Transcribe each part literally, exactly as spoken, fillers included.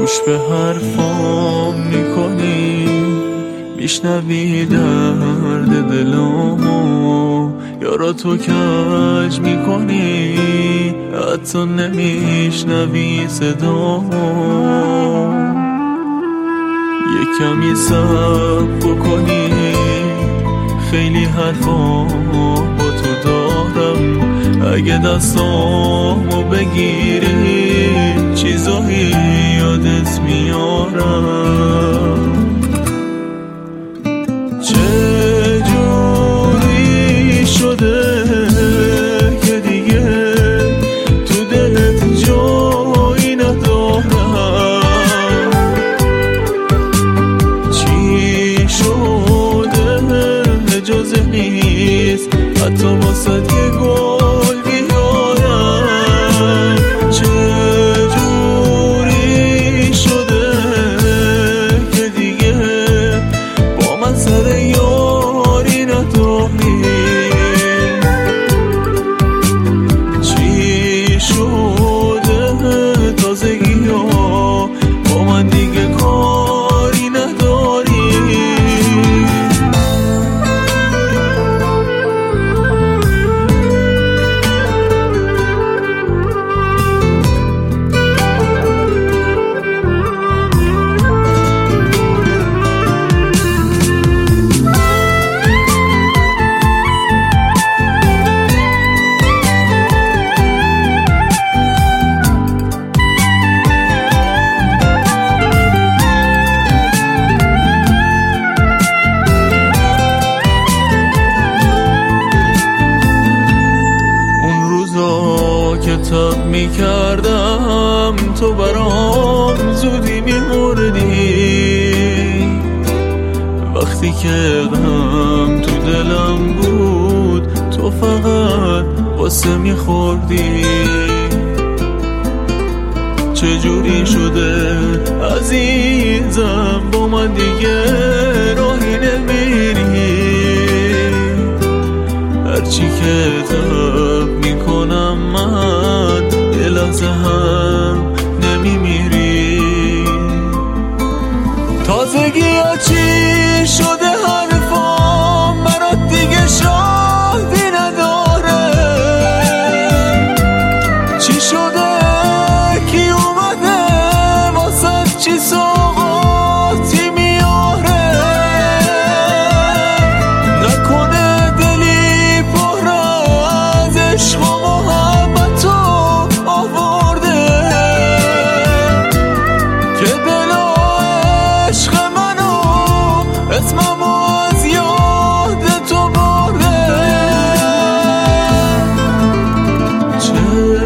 گوش به حرفام میکنی، میشنوی درد دلامو، یارا تو کج میکنی، حتی نمیشنوی صدامو. یه کمی صبر بکنی، خیلی حرفا با تو دارم، اگه دستامو بگیری چیزایی یادت میارم. چه جوری شده که دیگه تو دلت جایی ندارم؟ چی شده اجازه نیست حتی واسه یه گل بیارم؟ چه جوری شده که دیگه با من سر یاری نداری؟ چی شده تازگی ها با من دیگه کاری نداری؟ کتاب میکردم تو برام زودی میمردی، وقتی که غم تو دلم بود تو فقط واسه میخوردی. چجوری شده عزیزم با من دیگه راهی نمیری؟ هرچی که تب میکنم من یه لحظه هم نمیمیری. تازگی ها چی شده حرفام برات دیگه شاهدی نداره؟ چی شده کی اومده واسه چی سوغاتی میاره؟ نکنه دلی پر از عشق و محبت و آورده که دل و عشق منو اسممو از یاد تو برده. چه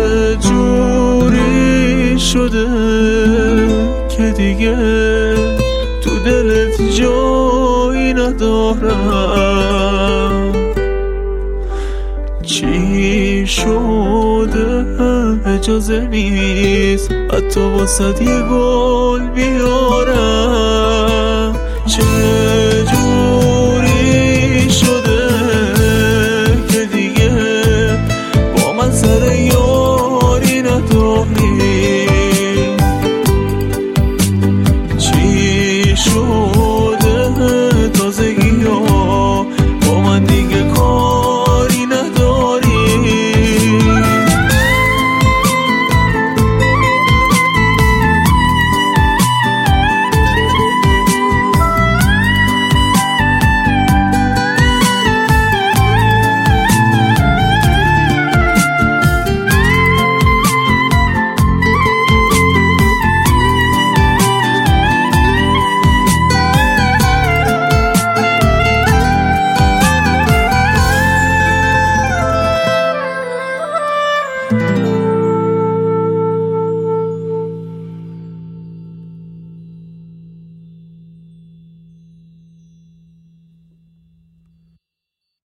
جوری شده که دیگه تو دلت جایی ندارم؟ چی شده اجازه نیست حتی واسه یه گل بیارم؟ چه جوری شده که دیگه با من سر یاری نداری؟